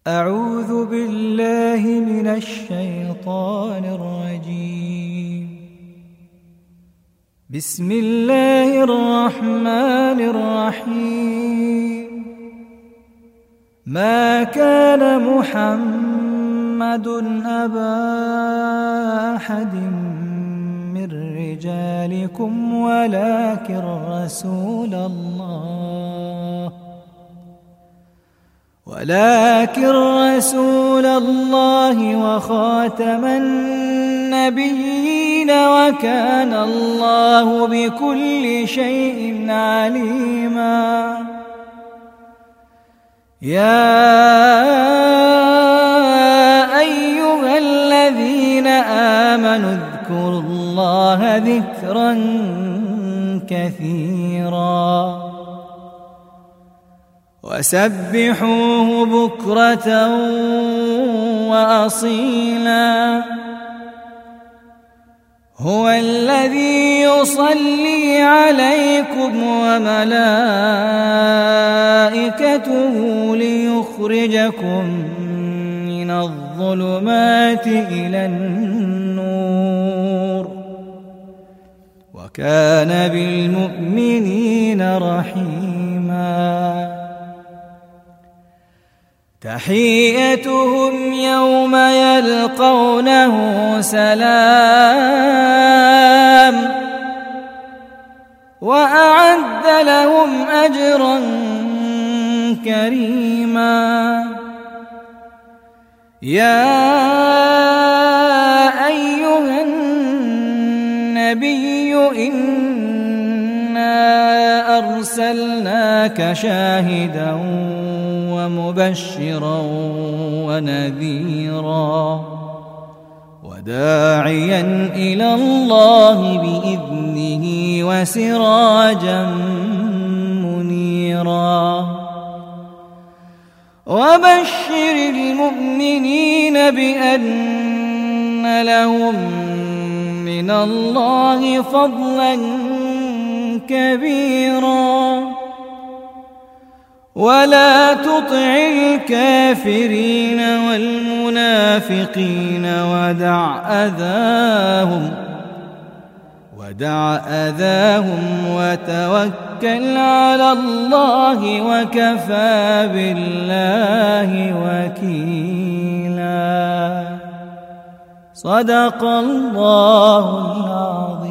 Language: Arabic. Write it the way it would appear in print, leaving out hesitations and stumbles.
أعوذ بالله من الشيطان الرجيم. بسم الله الرحمن الرحيم. ما كان محمد أبا أحد من رجالكم ولكن رسول الله وخاتم النبيين وكان الله بكل شيء عليما. يا أيها الذين آمنوا اذكروا الله ذكرا كثيرا وسبحوه بكرة وأصيلا. هو الذي يصلي عليكم وملائكته ليخرجكم من الظلمات إلى النور وكان بالمؤمنين رحيما. تحيتهم يوم يلقونه سلام وأعد لهم أجرا كريما. يا أيها النبي إنا أرسلناك شاهدا ومبشرا ونذيرا وداعيا إلى الله بإذنه وسراجا منيرا. وبشر المؤمنين بأن لهم من الله فضلا كبيرا ولا تطع الكافرين والمنافقين ودع أذاهم وتوكل على الله وكفى بالله وكيلا. صدق الله العظيم.